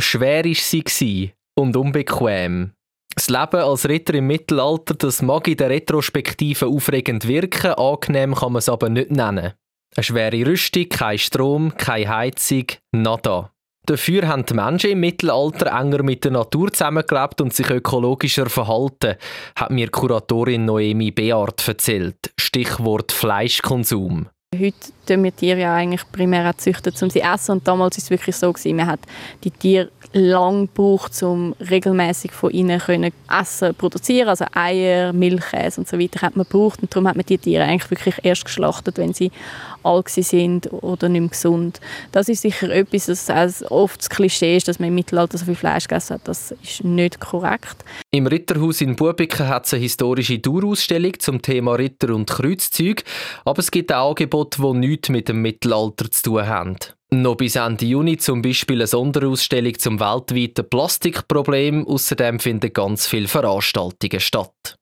Schwer war sie und unbequem. Das Leben als Ritter im Mittelalter, das mag in der Retrospektive aufregend wirken, angenehm kann man es aber nicht nennen. Eine schwere Rüstung, kein Strom, keine Heizung, nada. Dafür haben die Menschen im Mittelalter enger mit der Natur zusammengelebt und sich ökologischer verhalten, hat mir Kuratorin Noemi Beard erzählt. Stichwort Fleischkonsum. Heute züchten wir Tiere ja eigentlich primär auch züchten, um sie zu essen. Und damals war es wirklich so, man hat die Tiere lang gebraucht, um regelmäßig von ihnen Essen produzieren. Also Eier, Milch, Käse und so weiter hat man gebraucht. Und darum hat man die Tiere eigentlich wirklich erst geschlachtet, wenn sie alt sind oder nicht mehr gesund. Das ist sicher etwas, das oft das Klischee ist, dass man im Mittelalter so viel Fleisch gegessen hat. Das ist nicht korrekt. Im Ritterhaus in Bubiken hat es eine historische Dauerausstellung zum Thema Ritter und Kreuzzüge. Aber es gibt auch Angebote, die nichts mit dem Mittelalter zu tun haben. Noch bis Ende Juni zum Beispiel eine Sonderausstellung zum weltweiten Plastikproblem. Außerdem finden ganz viele Veranstaltungen statt.